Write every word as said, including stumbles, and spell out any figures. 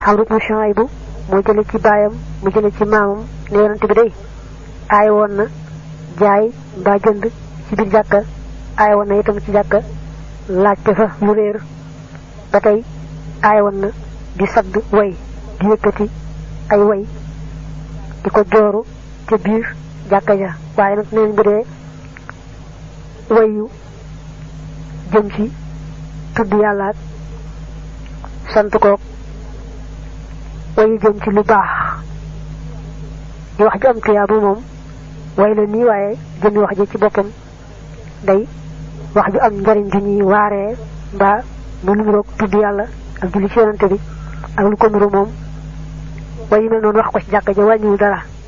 Amru ibn Shuayb mo jële ci bayam mu jële ci mamam ne yonent bi day ay won na jaay ba jënd ci bir jakka ay won na itam ci jakka laajte fa lu reer ba tay ay won na di sadd way di yëkkati ay way di ko jooru ci biir jakka ja waaye nag neen bu dee wayu jëm ci tudd yàlla sant ko wayu jëm ci lu baax di wax ju am tiyaabu moom way la nii waaye jëmi wax ji ci boppam day wax ju am njariñ ju ñuy waaree mbaa mu lu roog tudd yàlla ak julli ci yonante bi ak lu ko nuru moom wayu mel noonu wax ko ci jàkka ja wàññiwul dara